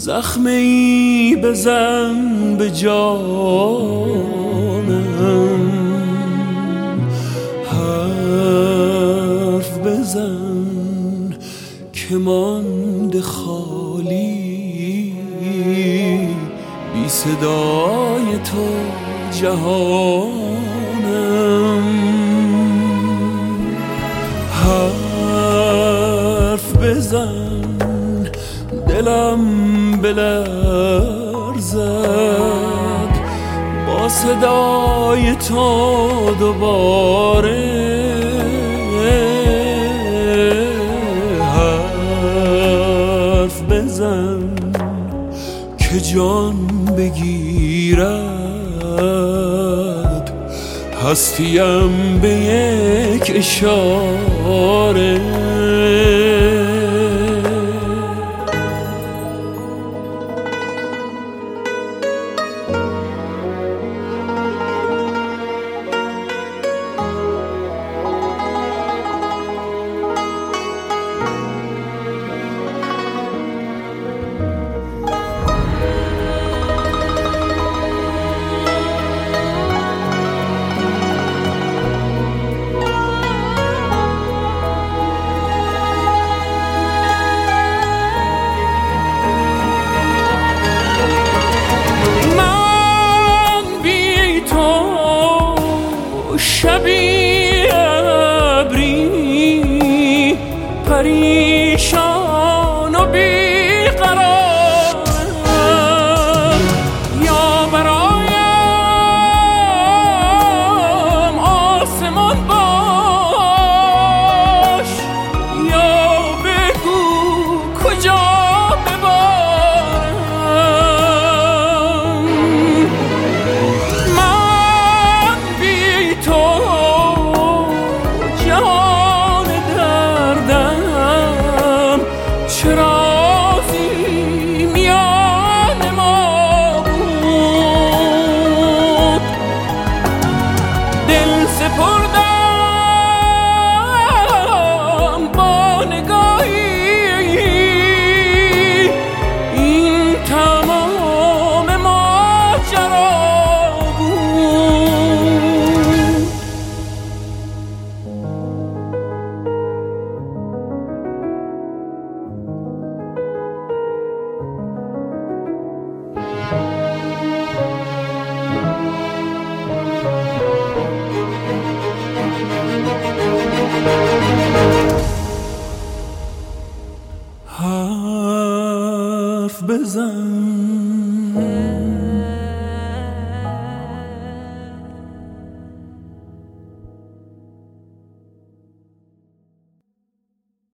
زخمی بزن به جانم، حرف بزن که مانده خالی، بی صدای تو جهانم. حرف بزن دلم بلرزد با صدای تو دوباره. حرف بزن که جان بگیرد هستیم به یک اشاره. شبی ابری پریشان و بیقرارم، یا برایم آسمان باش، یا بگو کجا ببارم. من بی تو جان دردم چرا میان ما بود. دل سپردم با نگاهی، این تمام ماجرا بود. حرف بزن